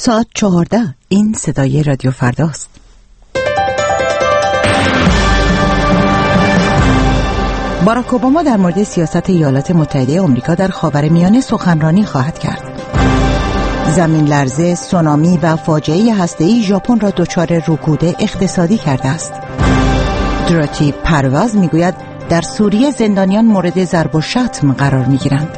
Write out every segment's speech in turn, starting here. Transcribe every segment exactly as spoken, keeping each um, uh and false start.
ساعت چهارده. این صدای رادیو فرداست. باراک اوباما در مورد سیاست ایالات متحده آمریکا در خاورمیانه سخنرانی خواهد کرد. زمین لرزه، سونامی و فاجعه هسته‌ای ژاپن را دچار رکود اقتصادی کرده است. دوروتی پرواز میگوید در سوریه زندانیان مورد ضرب و شتم قرار میگیرند.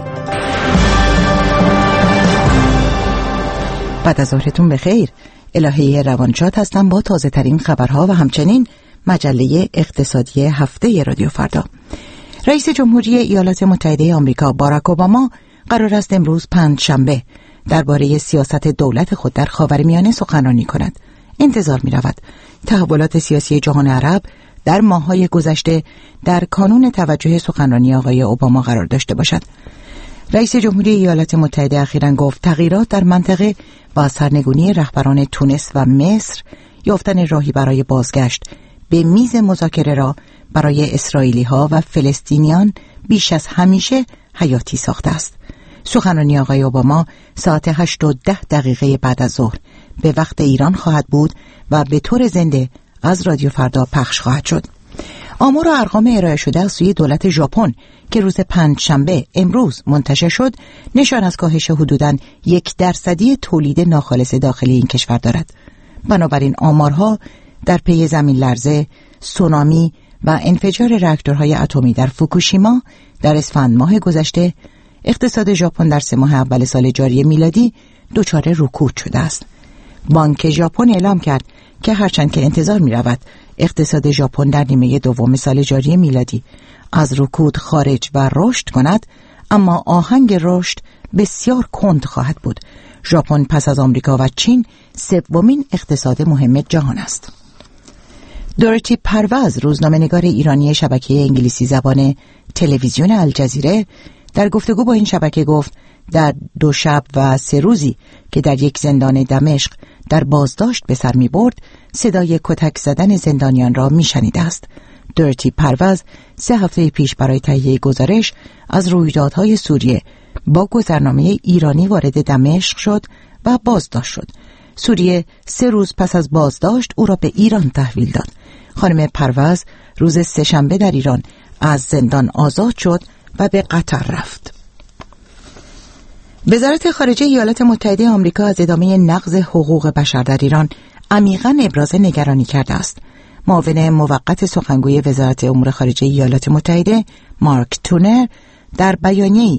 بعد از ظهرتون بخیر. الهه روانشاد هستم با تازه ترین خبرها و همچنین مجله اقتصادی هفته رادیو فردا. رئیس جمهوری ایالات متحده آمریکا باراک اوباما قرار است امروز پنجشنبه درباره سیاست دولت خود در خاورمیانه سخنرانی کند. انتظار می رود تحولات سیاسی جهان عرب در ماه‌های گذشته در کانون توجه سخنرانی آقای اوباما قرار داشته باشد. رئیس جمهوری ایالات متحده اخیراً گفت تغییرات در منطقه با سرنگونی رهبران تونس و مصر یافتن راهی برای بازگشت به میز مذاکره را برای اسرائیلی‌ها و فلسطینیان بیش از همیشه حیاتی ساخته است. سخنرانی آقای اوباما ساعت هشت و ده دقیقه بعد از ظهر به وقت ایران خواهد بود و به طور زنده از رادیو فردا پخش خواهد شد. آمار و ارقام ارائه شده از سوی دولت ژاپن که روز پنجشنبه امروز منتشر شد نشان از کاهش حدوداً یک درصدی تولید ناخالص داخلی این کشور دارد. بنابراین آمارها در پی زمین لرزه، سونامی و انفجار راکتورهای اتمی در فوکوشیما در اسفند ماه گذشته اقتصاد ژاپن در سه ماه اول سال جاری میلادی دچار رکود شده است. بانک ژاپن اعلام کرد که هرچند که انتظار می رود اقتصاد ژاپن در نیمه دوم سال جاری میلادی از رکود خارج و رشد کند، اما آهنگ رشد بسیار کند خواهد بود. ژاپن پس از آمریکا و چین سومین اقتصاد مهم جهان است. دوروتی پرواز، روزنامه‌نگار ایرانی شبکه انگلیسی زبان تلویزیون الجزیره، در گفتگو با این شبکه گفت در دو شب و سه روزی که در یک زندان دمشق در بازداشت به سر می برد صدای کتک زدن زندانیان را می شنیده است. دوروتی پرواز سه هفته پیش برای تهیه گزارش از رویدادهای سوریه با گذرنامه ایرانی وارد دمشق شد و بازداشت شد. سوریه سه روز پس از بازداشت او را به ایران تحویل داد. خانم پرواز روز سه‌شنبه در ایران از زندان آزاد شد و به قطر رفت. وزارت خارجه ایالات متحده آمریکا از ادامه نقض حقوق بشر در ایران عمیقاً ابراز نگرانی کرده است. معاون موقت سخنگوی وزارت امور خارجه ایالات متحده مارک تونر در بیانیه‌ای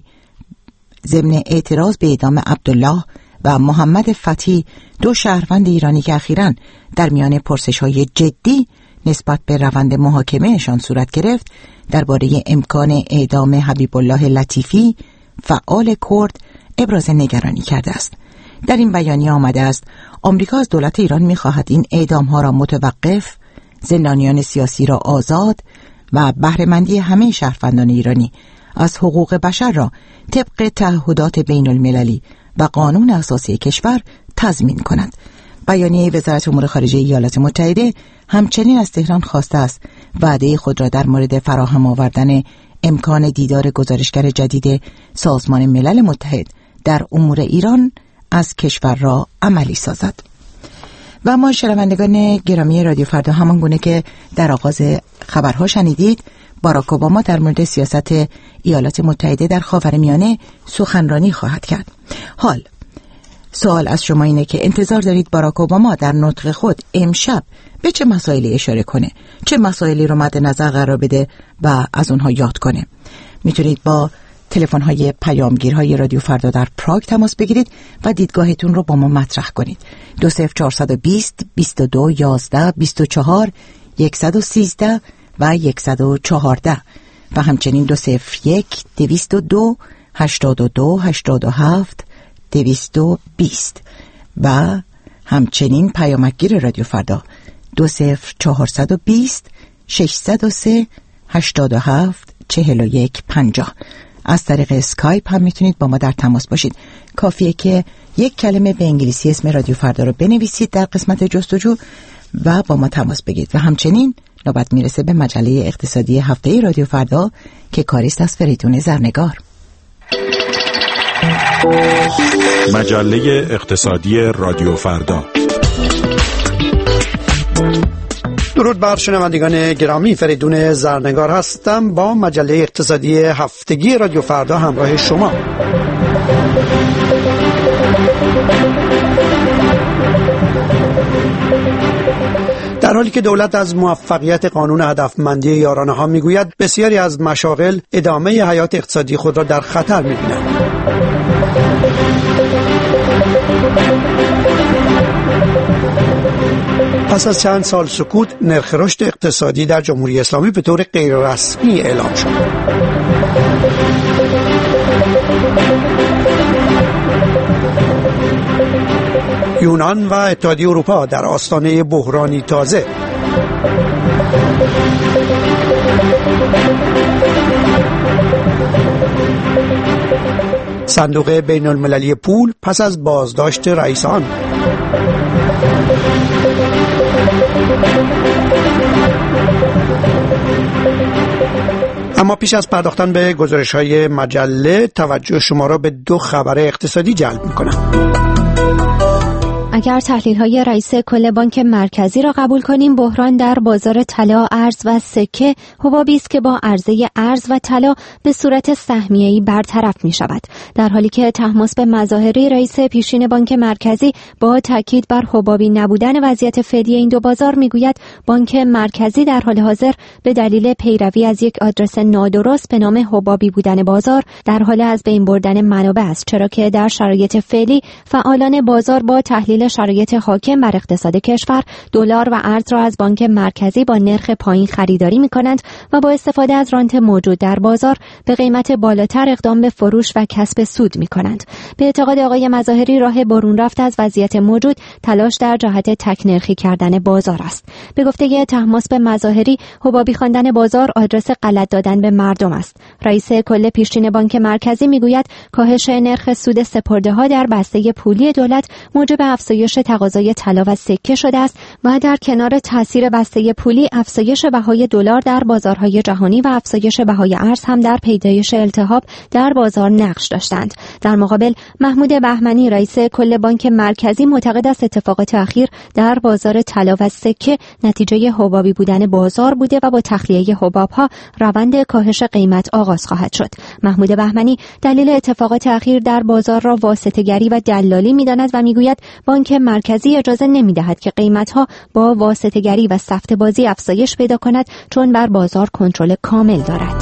ضمن اعتراض به اعدام عبدالله و محمد فتحی، دو شهروند ایرانی که اخیراً در میان پرسش‌های جدی نسبت به روند محاکمهشان صورت گرفت، درباره امکان اعدام حبیب الله لطیفی، فعال کرد، ابراز نگرانی کرده است. در این بیانیه آمده است آمریکا از دولت ایران می‌خواهد این اعدام‌ها را متوقف، زندانیان سیاسی را آزاد و بهره‌مندی همه شهروندان ایرانی از حقوق بشر را طبق تعهدات بین المللی و قانون اساسی کشور تضمین کند. بیانیه وزارت امور خارجه ایالات متحده همچنین از تهران خواسته است وعده خود را در مورد فراهم آوردن امکان دیدار گزارشگر جدید سازمان ملل متحد در امور ایران از کشور را عملی سازد. و ما شنوندگان گرامی رادیو فردا، همان گونه که در آغاز خبرها شنیدید، باراک اوباما در مورد سیاست ایالات متحده در خاورمیانه سخنرانی خواهد کرد. حال سوال از شما اینه که انتظار دارید باراک اوباما در نطق خود امشب به چه مسائلی اشاره کنه، چه مسائلی رو مد نظر قرار بده و از اونها یاد کنه. میتونید با تلفن‌های پیامگیرهای رادیو فردا در پراگ تماس بگیرید و دیدگاهتون رو با ما مطرح کنید. دو صفر چهارصد و بیست بیست و دو یازده بیست و چهار صد و سیزده و صد و چهارده و همچنین دو صفر یک دویست و دو هشتاد و دو هشتاد و هفت دویست و بیست و همچنین پیامگیر رادیو فردا دو صفر چهارصد و بیست ششصد و سه هشتاد و هفت چهل و یک پنجاه. از طریق اسکایپ هم میتونید با ما در تماس باشید. کافیه که یک کلمه به انگلیسی اسم رادیو فردا رو بنویسید در قسمت جستجو و با ما تماس بگیرید. و همچنین نوبت میرسه به مجله اقتصادی هفته رادیو فردا که کاریست از فریدون زرنگار. مجله اقتصادی رادیو فردا. درود بر شنوندگان گرامی، فریدون زرنگار هستم با مجله اقتصادی هفتگی رادیو فردا همراه شما. در حالی که دولت از موفقیت قانون هدفمندی یارانه ها میگوید، بسیاری از مشاغل ادامه حیات اقتصادی خود را در خطر میبینند. پس از چند سال سکوت، نرخ رشد اقتصادی در جمهوری اسلامی به طور غیررسمی اعلام شد. یونان و اتحادیه اروپا در آستانه بحرانی تازه. صندوق بین المللی پول پس از بازداشت رئیس آن. اما پیش از پرداختن به گزارش‌های مجله، توجه شما را به دو خبر اقتصادی جلب می‌کنم. اگر تحلیل‌های رئیس کل بانک مرکزی را قبول کنیم، بحران در بازار طلا، ارز و سکه حبابی است که با عرضه ارز و طلا به صورت سهمیه‌ای برطرف می‌شود، در حالی که طهماسب مظاهری رئیس پیشین بانک مرکزی با تاکید بر حبابی نبودن وضعیت فعلی این دو بازار می‌گوید بانک مرکزی در حال حاضر به دلیل پیروی از یک آدرس نادرست به نام حبابی بودن بازار در حال از بین بردن منابع است، چرا که در شرایط فعلی فعالان بازار با تحلیل شرایط حاکم بر اقتصاد کشور دلار و ارز را از بانک مرکزی با نرخ پایین خریداری می‌کنند و با استفاده از رانت موجود در بازار به قیمت بالاتر اقدام به فروش و کسب سود می‌کنند. به اعتقاد آقای مظاهری، راه برون رفت از وضعیت موجود تلاش در جهت تک‌نرخی کردن بازار است. به گفته طهماسب مظاهری، حبابی خواندن بازار آدرس غلط دادن به مردم است. رئیس کل پیشین بانک مرکزی می‌گوید کاهش نرخ سود سپرده‌ها در بسته پولی دولت موجب افزایش تقاضای طلا و سکه شده است و در کنار تاثیر بسته پولی، افزایش بهای دلار در بازارهای جهانی و افزایش بهای ارز هم در پیدایش التهاب در بازار نقش داشتند. در مقابل، محمود بهمنی رئیس کل بانک مرکزی معتقد است اتفاقات اخیر در بازار طلا و سکه نتیجه حبابی بودن بازار بوده و با تخلیه حباب‌ها روند کاهش قیمت آغاز خواهد شد. محمود بهمنی دلیل اتفاقات اخیر در بازار را واسطه‌گری و دلالی می‌داند و می‌گوید بانک مرکزی اجازه نمی‌دهد که قیمت‌ها با واسطه‌گری و سفته‌بازی افزایش پیدا کند، چون بر بازار کنترل کامل دارد.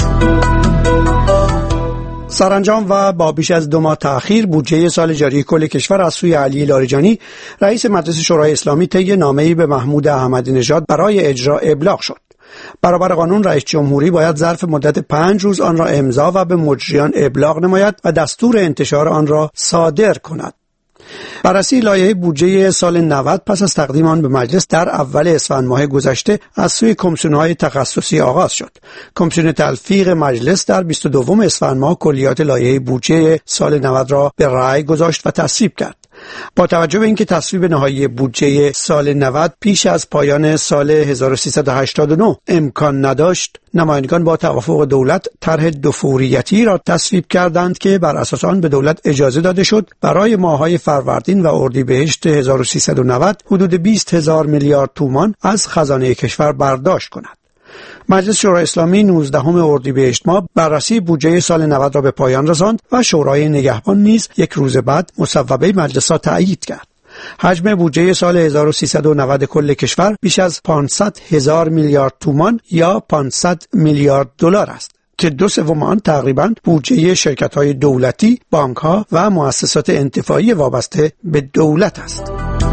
سرانجام و با بیش از دو ماه تأخیر، بودجه سال جاری کل کشور از سوی علی لاریجانی رئیس مجلس شورای اسلامی طی نامه‌ای به محمود احمدی نژاد برای اجرا ابلاغ شد. برابر قانون، رئیس جمهوری باید ظرف مدت پنج روز آن را امضا و به مجریان ابلاغ نماید و دستور انتشار آن را صادر کند. بررسی لایحه بودجه سال نود پس از تقدیم آن به مجلس در اول اسفند ماه گذشته از سوی کمیسیون‌های تخصصی آغاز شد. کمیسیون تلفیق مجلس در بیست و دوم اسفند ماه کلیات لایحه بودجه سال نود را به رأی گذاشت و تصویب کرد. با توجه به اینکه تصویب نهایی بودجه سال نود پیش از پایان سال هزار و سیصد و هشتاد و نه امکان نداشت، نمایندگان با توافق دولت طرح دوفوریتی را تصویب کردند که بر اساس آن به دولت اجازه داده شد برای ماه‌های فروردین و اردیبهشت هزار و سیصد و نود حدود بیست هزار میلیارد تومان از خزانه کشور برداشت کند. مجلس شورای اسلامی نوزدهم اردیبهشت ماه بررسی بودجه سال نود را به پایان رساند و شورای نگهبان نیز یک روز بعد مصوبه مجلس را تأیید کرد. حجم بودجه سال هزار و سیصد و نود کل کشور بیش از پانصد هزار میلیارد تومان یا پانصد میلیارد دلار است که دو سوم آن تقریباً بودجه شرکت‌های دولتی، بانک‌ها و مؤسسات انتفاعی وابسته به دولت است.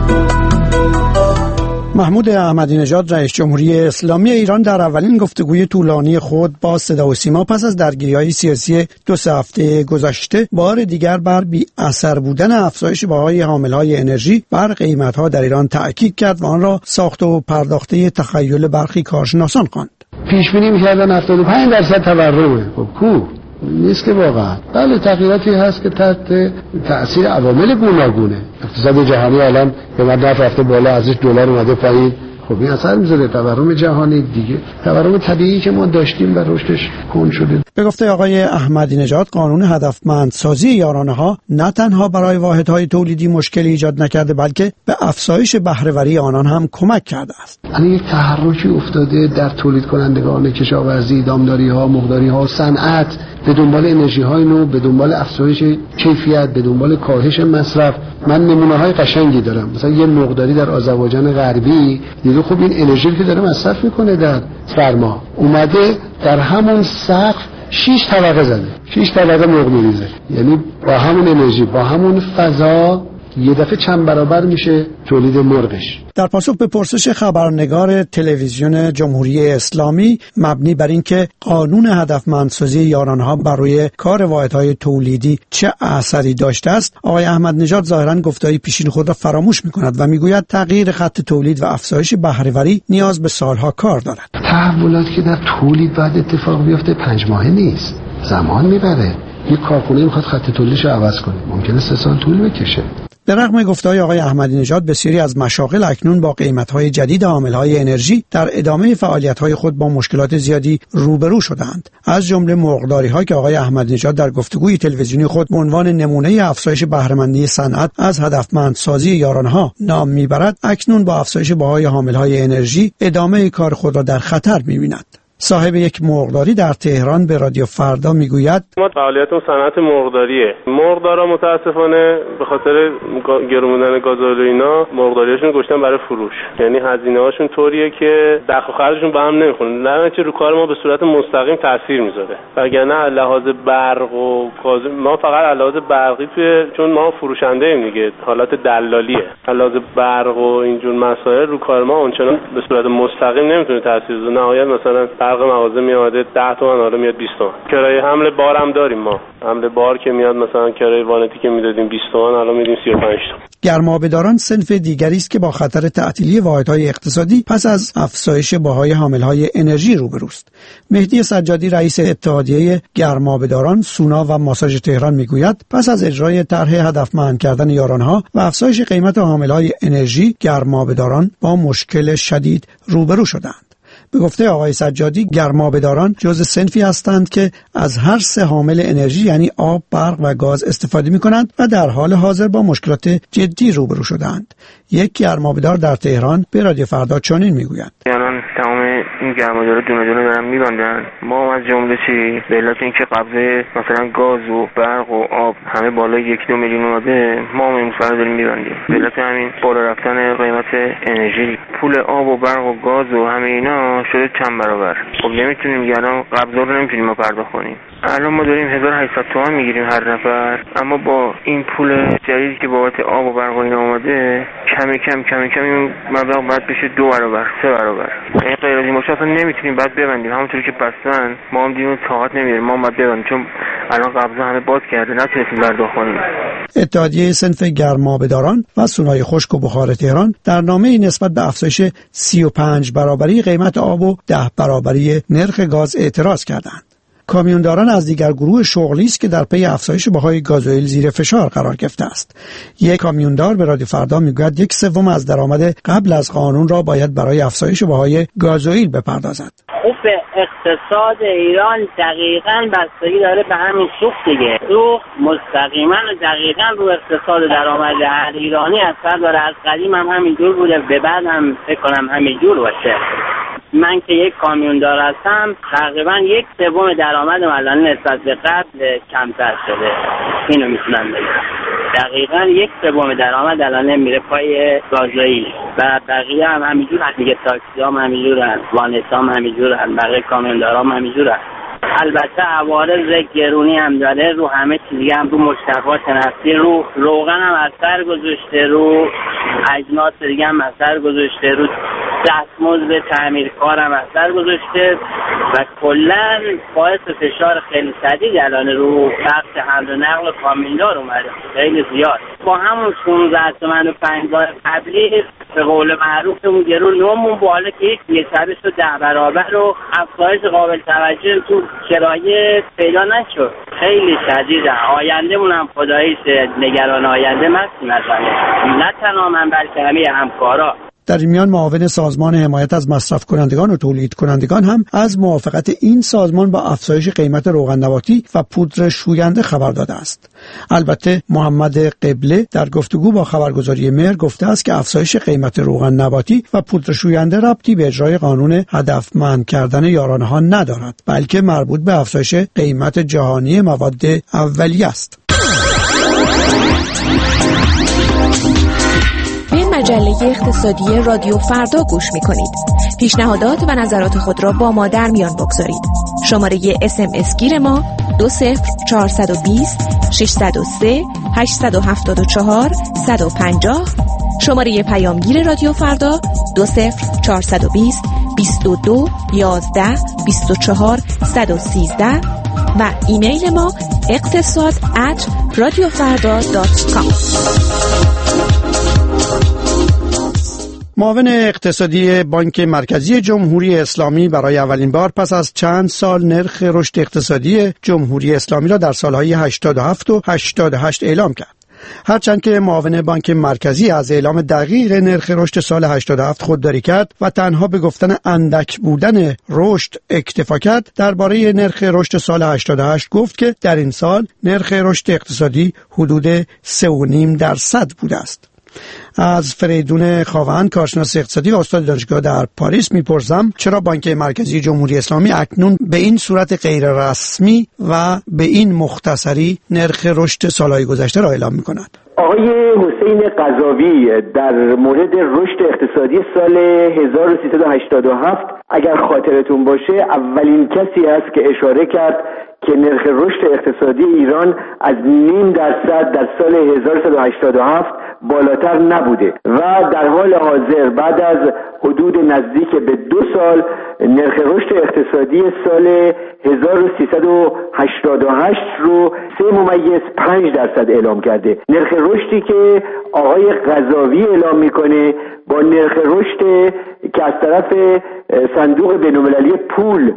محمود احمدی نژاد رئیس جمهوری اسلامی ایران در اولین گفتگوی طولانی خود با صدا و سیما پس از درگیری‌های سیاسی دو سه هفته گذشته بار دیگر بر بی اثر بودن افزایش بهای حامل‌های انرژی بر قیمت‌ها در ایران تأکید کرد و آن را ساخت و پرداخته تخیل برخی کارشناسان خواند. پیش بینی می‌کردن هفتاد و پنج درصد تورمه. خب کو نیست که واقعا. بله تغییراتی هست که تحت تأثیر عوامل گوناگونه. اقتصاد جهانی الان به مدت رفته بالا، ارزش دلار اومده پایین. خب این اثر میذاره. تورم جهانی دیگه، تورم طبیعی که ما داشتیم و رشدش کند شده. به گفته آقای احمدی نژاد قانون هدفمندسازی یارانه‌ها نه تنها برای واحدهای تولیدی مشکلی ایجاد نکرده بلکه به افزایش بهره‌وری آنان هم کمک کرده است. الان یک تحرکی افتاده در تولید کنندگان کشاورزی، دامداری‌ها، مرغداری‌ها، صنعت به دنبال انرژی‌های نو، به دنبال افزایش کیفیت، به دنبال کاهش مصرف. من نمونه‌های قشنگی دارم. مثلا یه مرغداری در آذربایجان غربی دیگه خب این انرژی که داره مصرف میکنه در سرما اومده در همون سقف شش طبقه زده. شش طبقه مرغ میریزه. یعنی با همون انرژی، با همون فضا یه دفعه چند برابر میشه تولید مرغش. در پاسخ به پرسش خبرنگار تلویزیون جمهوری اسلامی مبنی بر اینکه قانون هدفمندسازی یارانه‌ها بر روی کار واحدهای تولیدی چه اثری داشته است، آقای احمد نژاد ظاهراً گفته‌های پیشین خود را فراموش می‌کند و میگوید تغییر خط تولید و افزایش بهره‌وری نیاز به سالها کار دارد. تحولاتی که در تولید باید اتفاق بیفته پنج ماهه نیست، زمان میبره. یک کارخونه میخواد خط تولیدش رو عوض کنه، ممکنه سه سال طول بکشه. در رغم گفته‌های آقای احمدی نژاد بسیاری از مشاغل اکنون با قیمت‌های جدید حامل‌های انرژی در ادامه فعالیت‌های خود با مشکلات زیادی روبرو شدند. از جمله مرغداری‌ها که آقای احمدی نژاد در گفتگوی تلویزیونی خود به عنوان نمونه افزایش بهره‌مندی صنعت از هدفمندسازی یارانه‌ها نام می‌برد، اکنون با افزایش بهای حامل‌های انرژی ادامه کار خود را در خطر می‌بیند. صاحب یک مرغداری در تهران به رادیو فردا میگوید ما فعالیتمون صنعت مرغداریه. مرغدارا متاسفانه به خاطر گرون بودن گازوئیل و اینا مرغداریاشون گشتن برای فروش. یعنی هزینه‌هاشون طوریه که دخل و خرجشون به هم نمیخونه. در نتیجه رو کار ما به صورت مستقیم تاثیر میذاره. وگرنه لحاظ برق و گاز ما فقط لحاظ برقی توی چون ما فروشنده ایم دیگه، حالت دلالیه. لحاظ برق و اینجور مسائل رو کار ما اونچنان به صورت مستقیم نمیتونه تاثیر بذاره. نهایت مثلا برق مغازه میاد ده تومن حالا میاد بیست تومن. کرایه حمل بار هم داریم ما. حمل بار که میاد مثلا کرایه وانتی که میدادیم بیست تومن الان میدیم سی و پنج تومن. گرمابه‌داران صنف دیگری است که با خطر تعطیلی واحدهای اقتصادی پس از افزایش بهای حامل‌های انرژی روبروست. مهدی سجادی رئیس اتحادیه گرمابه‌داران سونا و ماساژ تهران میگوید پس از اجرای طرح هدفمند کردن یارانه‌ها و افزایش قیمت حامل‌های انرژی گرمابه‌داران با مشکل شدید روبرو شدند. به گفته آقای سجادی گرمابه‌داران جزء صنفی هستند که از هر سه حامل انرژی یعنی آب، برق و گاز استفاده می‌کنند و در حال حاضر با مشکلات جدی روبرو شدند. یک گرمابه‌دار در تهران به رادیو فردا چنین میگوید: الان تمام این گرمابه‌دارا دونه دونه دارن می‌بندن. ما از جمله چی به علت اینکه قبضه مثلا گاز و برق و آب همه بالای یک دو میلیون اومده، ما هم امسال داریم می‌بندیم. به علت همین بالا رفتن قیمت انرژی، پول آب و برق و گاز و همه اینا شده چند برابر. خب نمیتونیم الان قبضا رو نمیتونیم ما پرداخت کنیم. الان ما داریم هزار و هشتصد تومان میگیریم هر نفر، اما با این پول جدیدی که بابت آب و برق و اینا اومده کمی کم کمی کم این مبلغ باید بشه دو برابر سه برابر. این غیر از این باشه اصلا نمیتونیم بعد ببندیم. همونطوری که بستن ما هم دیگه طاقت نمیاریم، ما هم باید ببندیم چون الان قبضا همه باز کرده نتونستیم پرداخت کنیم. اتحادیه صنف گرمابه‌داران و سونای خشک و بخار تهران در نامه‌ای نسبت به افزایش سی و پنج برابری قیمت آب و ده برابری نرخ گاز اعتراض کردند. کامیونداران از دیگر گروه شغلی است که در پی افزایش بهای گازوئیل زیر فشار قرار گرفته است. یک کامیوندار به رادیو فردا میگوید یک سوم از درآمد قبل از قانون را باید برای افزایش بهای گازوئیل بپردازد. خب به اقتصاد ایران دقیقاً بستگی داره به همین سوخت دیگه. سوخت مستقیما و دقیقاً رو اقتصاد درآمد هر ایرانی اثر داره. از قدیم هم همینجور بوده، به بعد هم فکر کنم همینجور باشه. من که یک کامیوندار هستم تقریبا یک سوم درآمد الان نسبت به قبل کمتر شده. اینو میتونم بگم. دقیقاً یک سوم درآمد الان میره پای گازوئیل و بقیه هم همینجور هست دیگه. تاکسی هم همینجورن، وانت هم همینجورن، بقیه کامیوندارا هم همینجورن. البته عوارض گرونی هم داره رو همه چیز دیگه، هم رو مشتقات نفتی، رو روغن هم اثر گذاشته، رو اجناس دیگه هم اثر گذاشته، رو دستمزد تعمیرکار هم اثر گذاشته و کلا باعث فشار خیلی شدید الان رو بخش حمل و نقل کامیوندار اومده، خیلی زیاد. با همون پانزده تومن و پنج بار قبلی به قول معروف اون گرون نومون بالا که یک یه شبش رو ده برابر و افزایش قابل توجه تو کرایه پیدا نشد. خیلی شدیده. آینده مون هم خداییش نگران آینده مستیم مثلا. نه تنها من بلکه همه همکارا. در این میان معاون سازمان حمایت از مصرف کنندگان و تولید کنندگان هم از موافقت این سازمان با افزایش قیمت روغن نباتی و پودر شوینده خبر داده است. البته محمد قبله در گفتگو با خبرگزاری مهر گفته است که افزایش قیمت روغن نباتی و پودر شوینده ربطی به اجرای قانون هدفمند کردن یارانه ها ندارد، بلکه مربوط به افزایش قیمت جهانی مواد اولیه است. به مجله اقتصادی رادیو فردا گوش می‌کنید. پیشنهادات و نظرات خود را با ما در میان بگذارید. شماره اس ام اس گیر ما دو صفر چهارصد و بیست ششصد و سه هشتصد و هفتاد و چهار صد و پنجاه، شماره پیامگیر رادیو فردا دو صفر چهارصد و بیست بیست و دو یازده بیست و چهار صد و سیزده و ایمیل ما اقتصاد ات رادیو فردا دات کام. معاون اقتصادی بانک مرکزی جمهوری اسلامی برای اولین بار پس از چند سال نرخ رشد اقتصادی جمهوری اسلامی را در سالهای هشتاد و هفت و هشتاد و هشت اعلام کرد. هرچند که معاون بانک مرکزی از اعلام دقیق نرخ رشد سال هشتاد و هفت خودداری کرد و تنها به گفتن اندک بودن رشد اکتفا کرد، درباره نرخ رشد سال هشتاد و هشت گفت که در این سال نرخ رشد اقتصادی حدود سه و نیم درصد بوده است. از فریدون خواوند، کارشناس اقتصادی و استاد دانشگاه در پاریس میپرسم چرا بانک مرکزی جمهوری اسلامی اکنون به این صورت غیر رسمی و به این مختصری نرخ رشد سالهای گذشته را اعلام میکند. آقای حسین قضاوی در مورد رشد اقتصادی سال هزار و سیصد و هشتاد و هفت اگر خاطرتون باشه اولین کسی است که اشاره کرد که نرخ رشد اقتصادی ایران از نیم درصد در سال هزار و سیصد و هشتاد و هفت بالاتر نبوده و در حال حاضر بعد از حدود نزدیک به دو سال نرخ رشد اقتصادی سال هزار و سیصد و هشتاد و هشت رو سه ممیز پنج درصد اعلام کرده. نرخ رشدی که آقای قضاوی اعلام میکنه با نرخ رشد که از طرف صندوق بین‌المللی پول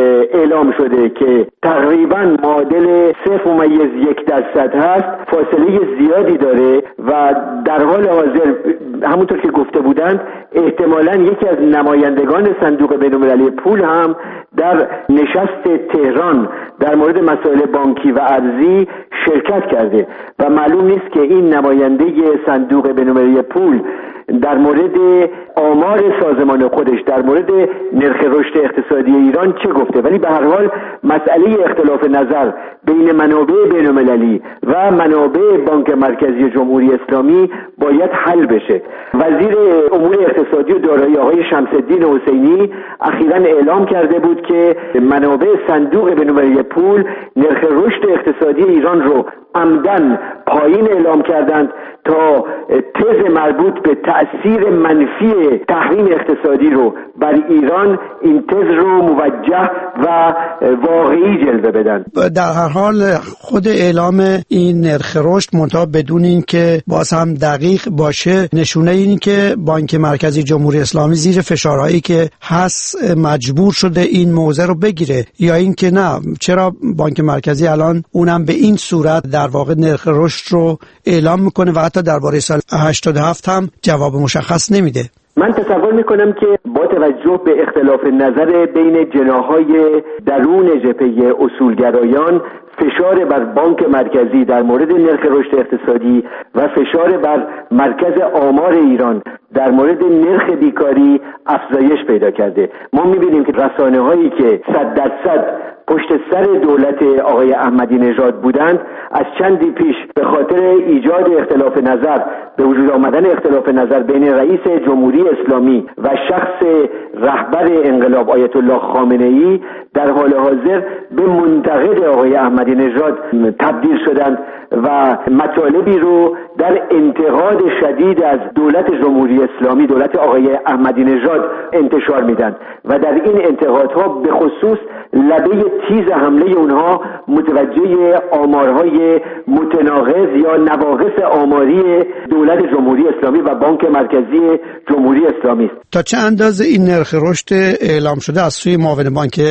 اعلام شده که تقریبا معادل صفر ممیز یک درصد هست فاصله زیادی داره و در حال حاضر همونطور که گفته بودند احتمالاً یکی از نمایندگان صندوق بین‌المللی پول هم در نشست تهران در مورد مسائل بانکی و ارزی شرکت کرده و معلوم نیست که این نماینده صندوق بین‌المللی پول در مورد آمار سازمان خودش در مورد نرخ رشد اقتصادی ایران چه گفته، ولی به هر حال مسئله اختلاف نظر بین منابع بین‌المللی و منابع بانک مرکزی جمهوری اسلامی باید حل بشه. وزیر امور اقتصادی و دارایی آقای شمس‌الدین حسینی اخیراً اعلام کرده بود که منابع صندوق بین‌المللی پول نرخ رشد اقتصادی ایران رو عمدن پایین اعلام کردند تا تز مربوط به تأثیر منفی تحریم اقتصادی رو بر ایران این تز رو موجه و واقعی جلوه بدن. در هر حال خود اعلام این نرخ رشد منتها بدون این که باز هم دقیق باشه نشونه این که بانک مرکزی جمهوری اسلامی زیر فشارهایی که هست مجبور شده این موضع رو بگیره یا این که نه، چرا بانک مرکزی الان اونم به این صورت در واقع نرخ رشد رو اعلام میکنه و حتی درباره سال هشتاد و هفت هم جواب مشخص نمیده؟ من تصور میکنم که با توجه به اختلاف نظر بین جناح‌های درون جبهه اصولگرایان فشار بر بانک مرکزی در مورد نرخ رشد اقتصادی و فشار بر مرکز آمار ایران در مورد نرخ بیکاری افزایش پیدا کرده. ما میبینیم که رسانه هایی که صد درصد پشت سر دولت آقای احمدی نژاد بودند از چندی پیش به خاطر ایجاد اختلاف نظر، به وجود آمدن اختلاف نظر بین رئیس جمهوری اسلامی و شخص رهبر انقلاب آیت الله خامنه‌ای در حال حاضر به منتقد آقای احمدی نژاد تبدیل شدند و مطالبی رو در انتقاد شدید از دولت جمهوری اسلامی، دولت آقای احمدی نژاد انتشار میدن و در این انتقادها به خصوص لبه تیز حمله اونها متوجه آمارهای متناقض یا نواقص آماری دولت جمهوری اسلامی و بانک مرکزی جمهوری اسلامی است. تا چه اندازه این نرخ رشد اعلام شده از سوی معاون بانک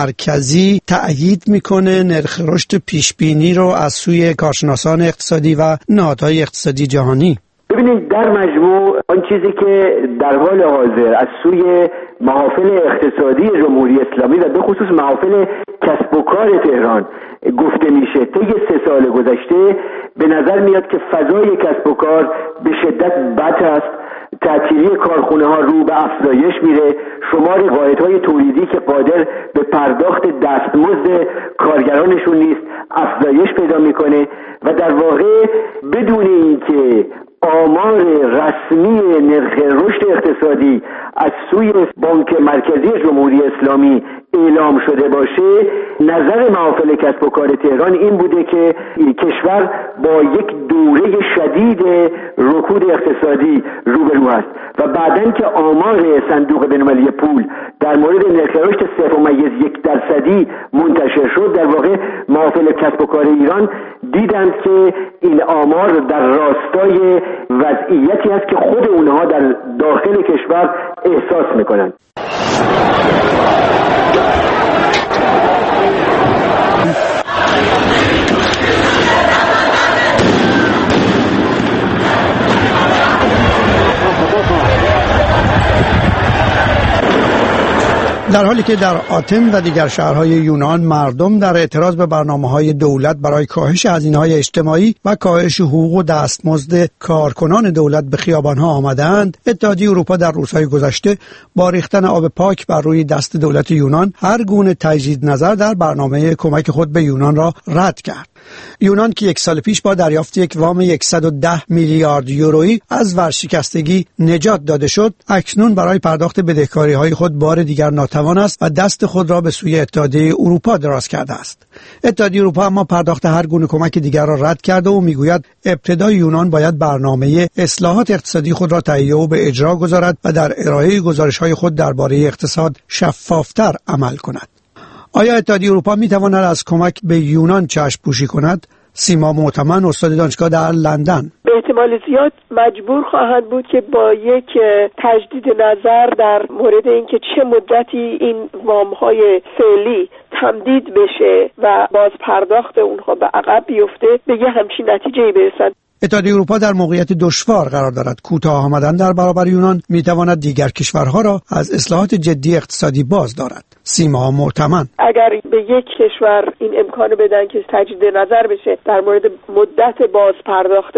مرکزی تأیید میکنه نرخ رشد پیش بینی رو از سوی کارشناسان اقتصادی و نهادهای اقتصادی جهانی؟ ببینید در مجموع آن چیزی که در حال حاضر از سوی محافل اقتصادی جمهوری اسلامی و به خصوص محافل کسب و کار تهران گفته میشه طی سه سال گذشته، به نظر میاد که فضای کسب و کار به شدت بد است. تعطیلی کارخونه ها رو به افزایش میره، شمار واحدهای تولیدی که قادر به پرداخت دستمزد کارگرانشون نیست افزایش پیدا میکنه و در واقع بدون اینکه آمار رسمی نرخ رشد اقتصادی از سوی بانک مرکزی جمهوری اسلامی اعلام شده باشه، نظر محافل کسب و کار تهران این بوده که کشور با یک دوره شدید رکود اقتصادی روبرو است و بعداً که آمار صندوق بین‌المللی پول در مورد نرخ رشد صفر ممیز یک درصدی منتشر شد، در واقع محافل کسب و کار ایران دیدند که این آمار در راستای وضعیتی است که خود اونها در داخل کشور احساس میکنند. در حالی که در آتن و دیگر شهرهای یونان مردم در اعتراض به برنامه‌های دولت برای کاهش هزینه‌های اجتماعی و کاهش حقوق و دستمزد کارکنان دولت به خیابان‌ها آمدند، اتحادیه اروپا در روزهای گذشته با ریختن آب پاک بر روی دست دولت یونان هر گونه تجدید نظر در برنامه کمک خود به یونان را رد کرد. یونان که یک سال پیش با دریافت یک وام صد و ده میلیارد یورویی از ورشکستگی نجات داده شد، اکنون برای پرداخت بدهکاری‌های خود بار دیگر ناتوان است و دست خود را به سوی اتحادیه اروپا دراز کرده است. اتحادیه اروپا اما پرداخت هر گونه کمک دیگر را رد کرده و میگوید ابتدا یونان باید برنامه اصلاحات اقتصادی خود را تهیه و به اجرا گذارد و در ارائه گزارش‌های خود درباره اقتصاد شفافتر عمل کند. آیا اتحادیه اروپا می تواند از کمک به یونان چشم پوشی کند؟ سیما معتمن، استاد دانشگاه در لندن: به احتمال زیاد مجبور خواهند بود که با یک تجدید نظر در مورد اینکه چه مدتی این وام‌های فعلی تمدید بشه و باز پرداخت اونها به عقب بیفته به یه همچین نتیجه‌ای برسند. اتحادیه اروپا در موقعیت دشوار قرار دارد. کوتاه آمدن در برابر یونان میتواند دیگر کشورها را از اصلاحات جدی اقتصادی باز دارد. سیما معتمن: اگر به یک کشور این امکانو بدن که تجدید نظر بشه در مورد مدت باز پرداخت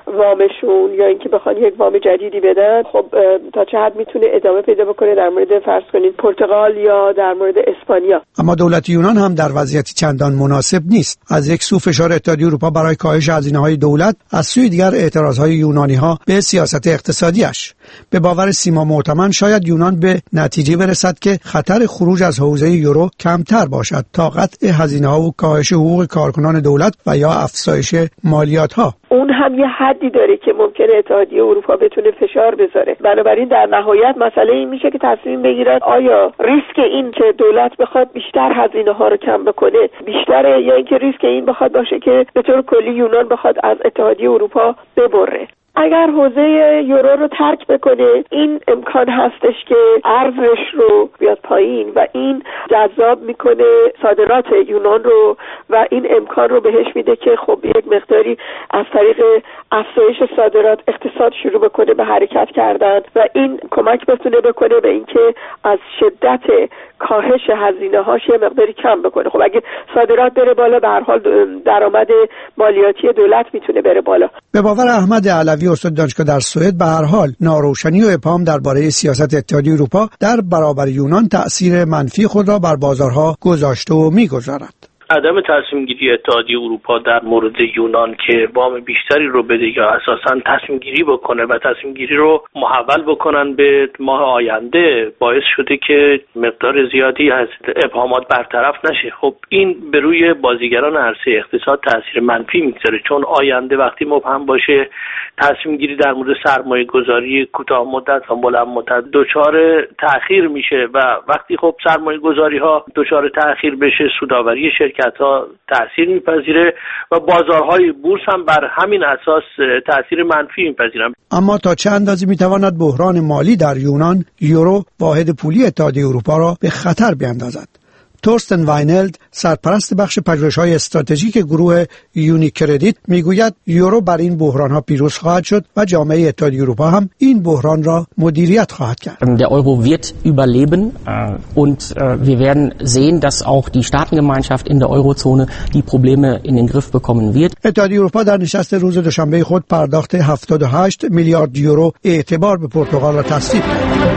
وامشون یا اینکه بخوان یک وام جدیدی بدن، خب تا چه حد میتونه ادامه پیدا بکنه در مورد فرض کنین پرتغال یا در مورد اسپانیا. اما دولت یونان هم در وضعیتی چندان مناسب نیست. از یک سو فشار اتحادیه اروپا برای کاهش هزینه‌های دولت، از سوی دیگر اعتراضهای یونانی‌ها به سیاست اقتصادیش. به باور سیما معتمن شاید یونان به نتیجه برسد که خطر خروج از حوزه یورو کمتر باشد تا قطع هزینه‌ها و کاهش حقوق کارکنان دولت و یا افزایش مالیات‌ها. اون هم یه حدی داره که ممکنه اتحادیه اروپا بتونه فشار بذاره. بنابراین در نهایت مسئله این میشه که تصمیم بگیرد آیا ریسک این که دولت بخواد بیشتر هزینه‌ها رو کم بکنه بیشتره یا اینکه ریسک این بخواد باشه که به طور کلی یونان بخواد از اتحادیه اروپا ببره. اگر حوزه یورو رو ترک بکنه این امکان هستش که ارزش رو بیاد پایین و این جذاب میکنه صادرات یونان رو و این امکان رو بهش میده که خب یک مقداری از طریق افزایش صادرات اقتصاد شروع بکنه به حرکت کردن و این کمک بتونه بکنه به اینکه از شدت کاهش هزینه هاش یه مقداری کم بکنه. خب اگه صادرات بره بالا به هر حال درآمد مالیاتی دولت میتونه بره بالا. به باور احمد علوی، استاد دانشگاه در سوئد، به هر حال ناروشنی و ابهام درباره سیاست اتحادیه اروپا در برابر یونان تأثیر منفی خود را بر بازارها گذاشته و میگذارد. عدم تصمیم گیری اتحادیه اروپا در مورد یونان که وام بیشتری رو بده یا اساساً تصمیم گیری بکنه و تصمیم گیری رو محول بکنن به ماه آینده باعث شده که مقدار زیادی از ابهامات برطرف نشه. خب این به روی بازیگران عرصه اقتصاد تاثیر منفی میگذاره، چون آینده وقتی مبهم باشه تصمیم گیری در مورد سرمایه گذاری کوتاه مدت و بلند مدت دچار تأخیر میشه و وقتی خب سرمایه گذاری ها دچار تأخیر بشه سودآوری شرکت ها تأثیر میپذیره و بازارهای بورس هم بر همین اساس تأثیر منفی میپذیرن. اما تا چه اندازه میتواند بحران مالی در یونان یورو واحد پولی اتحادیه اروپا را به خطر بیاندازد؟ تورستن واینلد، سرپرست بخش پژوهش‌های استراتژیک گروه یونیکردیت میگوید یورو بر این بحران‌ها پیروز خواهد شد و جامعه اتحادیه اروپا هم این بحران را مدیریت خواهد کرد. Der Euro wird überleben und wir werden sehen, dass auch die Staatengemeinschaft in der Eurozone die Probleme in den Griff bekommen wird. اتحادیه اروپا در نشست روز دوشنبه خود پرداخت هفتاد و هشت میلیارد یورو اعتبار به پرتغال را تصویب کرد.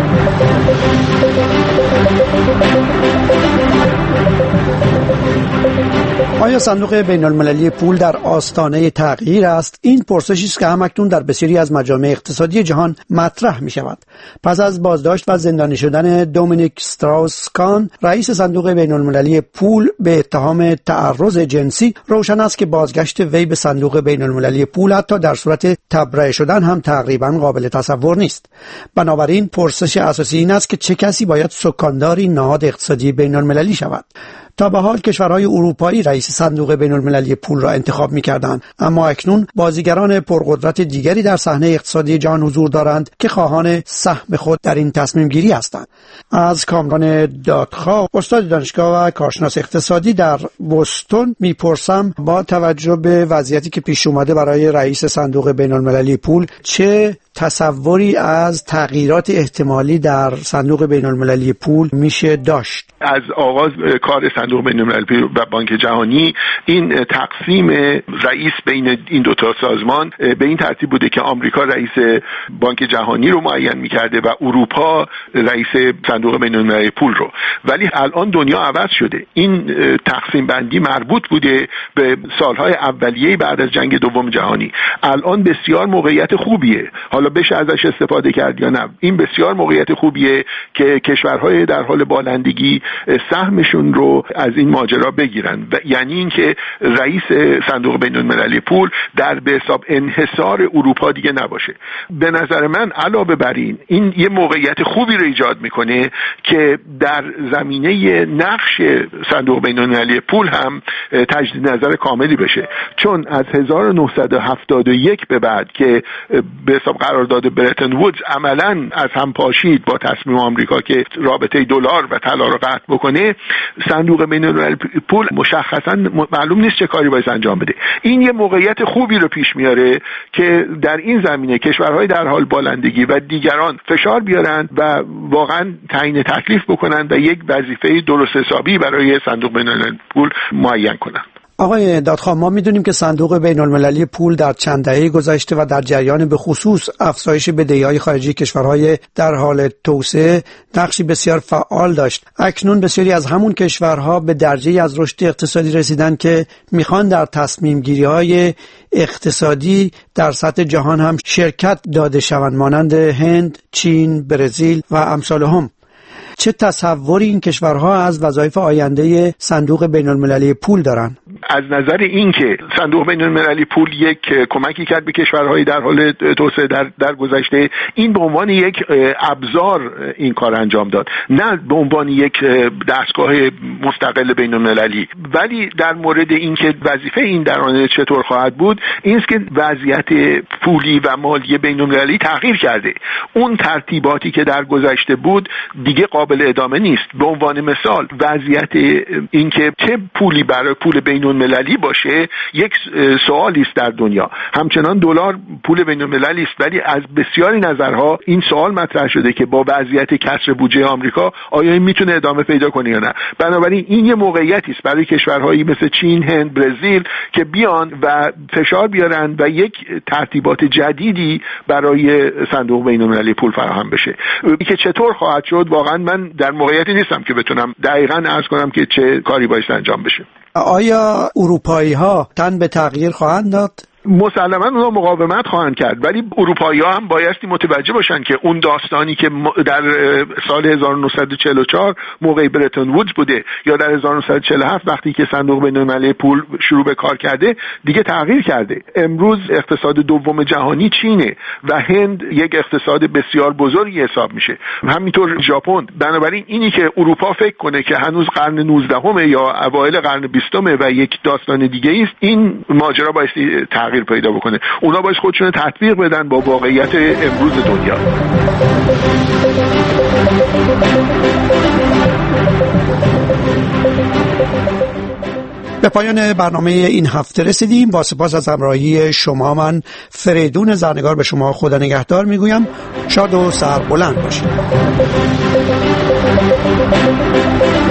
آیا صندوق بین المللی پول در آستانه تغییر است؟ این پرسشی است که همکنون در بسیاری از مجامع اقتصادی جهان مطرح می شود. پس از بازداشت و زندانی شدن دومینیک استراوس-کان، رئیس صندوق بین المللی پول به اتهام تعرض جنسی، روشن است که بازگشت وی به صندوق بین المللی پول حتی در صورت تبرئه شدن هم تقریبا قابل تصور نیست. بنابراین پرسش اساسی این است که چه کسی باید سکاندار این نهاد اقتصادی بین المللی شود؟ تا به حال کشورهای اروپایی رئیس صندوق بین المللی پول را انتخاب می‌کردند، اما اکنون بازیگران پرقدرت دیگری در صحنه اقتصادی جهان حضور دارند که خواهان سهم خود در این تصمیم گیری هستند. از کامران دادخواه، استاد دانشگاه و کارشناس اقتصادی در بوستون، میپرسم با توجه به وضعیتی که پیش اومده برای رئیس صندوق بین المللی پول، چه تصوری از تغییرات احتمالی در صندوق بین المللی پول میشه داشت؟ از آغاز کار صندوق بین المللی و بانک جهانی این تقسیم رئیس بین این دو تا سازمان به این ترتیب بوده که آمریکا رئیس بانک جهانی رو معین می‌کرده و اروپا رئیس صندوق بین المللی پول رو. ولی الان دنیا عوض شده. این تقسیم بندی مربوط بوده به سالهای اولیه بعد از جنگ دوم جهانی. الان بسیار موقعیت خوبیه. حالا بشه ازش استفاده کرد یا نه، این بسیار موقعیت خوبیه که کشورهای در حال بالندگی سهمشون رو از این ماجرا بگیرن و یعنی اینکه رئیس صندوق بین المللی پول در به حساب انحصار اروپا دیگه نباشه. به نظر من علاوه بر این این یه موقعیت خوبی رو ایجاد میکنه که در زمینه نقش صندوق بین المللی پول هم تجدید نظر کاملی بشه، چون از هزار و نهصد و هفتاد و یک به بعد که به حساب قرارداد برتن وودز عملاً از هم پاشید با تصمیم آمریکا که رابطه دلار و طلا رو قطع بکنه، صندوق بین المللی پول مشخصاً معلوم نیست چه کاری باید انجام بده. این یه موقعیت خوبی رو پیش میاره که در این زمینه کشورهای در حال بالندگی و دیگران فشار بیارن و واقعاً تعیین تکلیف بکنن و یک وظیفه درست حسابی برای صندوق بین المللی پول معین کنن. آقای دادخواه، ما میدونیم که صندوق بین المللی پول در چند دهه گذشته و در جریان به خصوص افزایش بدهی‌های خارجی کشورهای در حال توسعه نقشی بسیار فعال داشت. اکنون بسیاری از همون کشورها به درجه‌ای از رشد اقتصادی رسیدن که میخوان در تصمیم گیری‌های اقتصادی در سطح جهان هم شرکت داده شوند، مانند هند، چین، برزیل و امثالهم. چه تصوری این کشورها از وظایف آینده صندوق بین المللی پول دارن؟ از نظر این که صندوق بین المللی پول یک کمکی کرد به کشورهای در حال توسعه در, در گذشته، این به عنوان یک ابزار این کار انجام داد، نه به عنوان یک دستگاه مستقل بین المللی. ولی در مورد این که وظیفه این در آینده چطور خواهد بود، این است که وضعیت پولی و مالی بین المللی تغییر کرده. اون ترتیباتی که در گذشته بود دیگه قابل ادامه نیست. به عنوان مثال وضعیت این که چه پولی برای پول بین المللی باشه یک سوالی است در دنیا. همچنان دلار پول بین المللی است، ولی از بسیاری نظرها این سوال مطرح شده که با وضعیت کسر بودجه آمریکا آیا این میتونه ادامه پیدا کنه یا نه. بنابراین این یه موقعیتی است برای کشورهایی مثل چین، هند، برزیل که بیان و فشار بیارن و یک ترتیبات جدیدی برای صندوق بین المللی پول فراهم بشه. که چطور خواهد شد واقعا من در موقعیتی نیستم که بتونم دقیقاً عرض کنم که چه کاری باید انجام بشه. آیا اروپایی ها تن به تغییر خواهند داد؟ مسلماً اونا مقاومت خواهند کرد، ولی اروپایی‌ها هم بایستی متوجه باشن که اون داستانی که در سال هزار و نهصد و چهل و چهار موقع برتن وودز بوده یا در هزار و نهصد و چهل و هفت وقتی که صندوق بین المللی پول شروع به کار کرده دیگه تغییر کرده. امروز اقتصاد دوم جهانی چینه و هند یک اقتصاد بسیار بزرگی حساب میشه، همینطور ژاپن. بنابراین اینی که اروپا فکر کنه که هنوز قرن نوزدهم یا اوایل قرن بیستم و یک داستان دیگه است، این ماجرا بایستی تغییر تغییر پیدا بکنه. اونا باید خودشون تطبیق بدن با واقعیت امروز دنیا. به پایان برنامه این هفته رسیدیم. با سپاس از همراهی شما، من فریدون زرنگار به شما خدا نگهدار میگویم. شاد و سربلند باشید.